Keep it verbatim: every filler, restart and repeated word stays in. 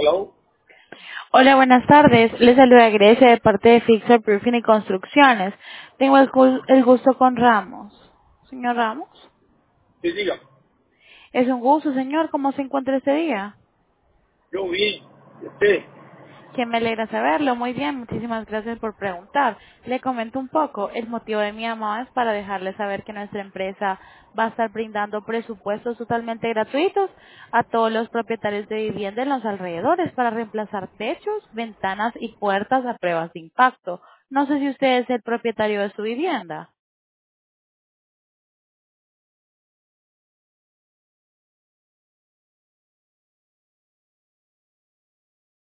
Hello. Hola, buenas tardes. Les saluda Grecia de parte de Fixer Proofing y Construcciones. Tengo el, gu- el gusto con Ramos. Señor Ramos. Sí, diga. Es un gusto, señor. ¿Cómo se encuentra este día? Yo bien. ¿Y usted? Que me alegra saberlo. Muy bien, muchísimas gracias por preguntar. Le comento un poco. El motivo de mi llamada es para dejarle saber que nuestra empresa va a estar brindando presupuestos totalmente gratuitos a todos los propietarios de vivienda en los alrededores para reemplazar techos, ventanas y puertas a pruebas de impacto. No sé si usted es el propietario de su vivienda.